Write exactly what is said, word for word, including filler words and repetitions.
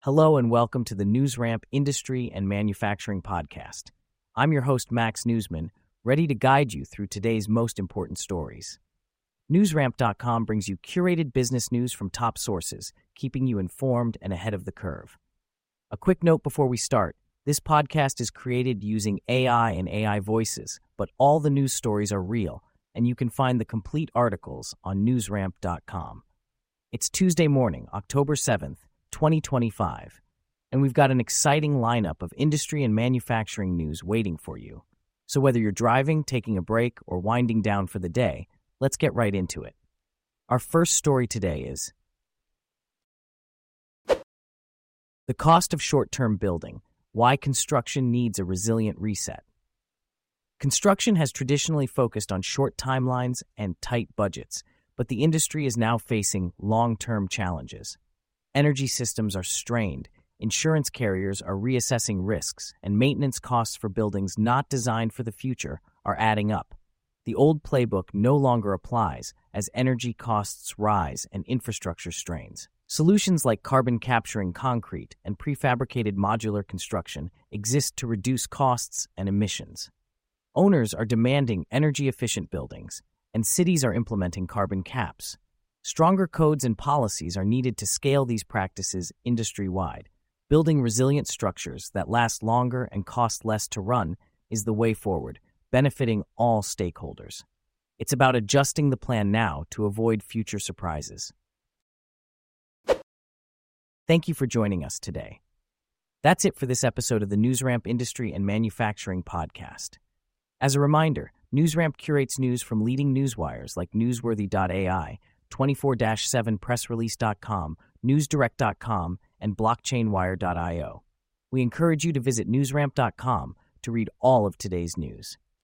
Hello and welcome to the NewsRamp Industry and Manufacturing Podcast. I'm your host, Max Newsman, ready to guide you through today's most important stories. NewsRamp dot com brings you curated business news from top sources, keeping you informed and ahead of the curve. A quick note before we start, this podcast is created using A I and A I voices, but all the news stories are real, and you can find the complete articles on NewsRamp dot com. It's Tuesday morning, October seventh, twenty twenty-five, and we've got an exciting lineup of industry and manufacturing news waiting for you. So whether you're driving, taking a break, or winding down for the day, let's get right into it. Our first story today is the cost of short-term building, why construction needs a resilient reset. Construction has traditionally focused on short timelines and tight budgets, but the industry is now facing long-term challenges. Energy systems are strained, insurance carriers are reassessing risks, and maintenance costs for buildings not designed for the future are adding up. The old playbook no longer applies as energy costs rise and infrastructure strains. Solutions like carbon capturing concrete and prefabricated modular construction exist to reduce costs and emissions. Owners are demanding energy-efficient buildings, and cities are implementing carbon caps. Stronger codes and policies are needed to scale these practices industry-wide. Building resilient structures that last longer and cost less to run is the way forward, benefiting all stakeholders. It's about adjusting the plan now to avoid future surprises. Thank you for joining us today. That's it for this episode of the NewsRamp Industry and Manufacturing Podcast. As a reminder, NewsRamp curates news from leading newswires like newsworthy dot A I, twenty-four seven press release dot com, newsdirect dot com, and blockchain wire dot io. We encourage you to visit newsramp dot com to read all of today's news.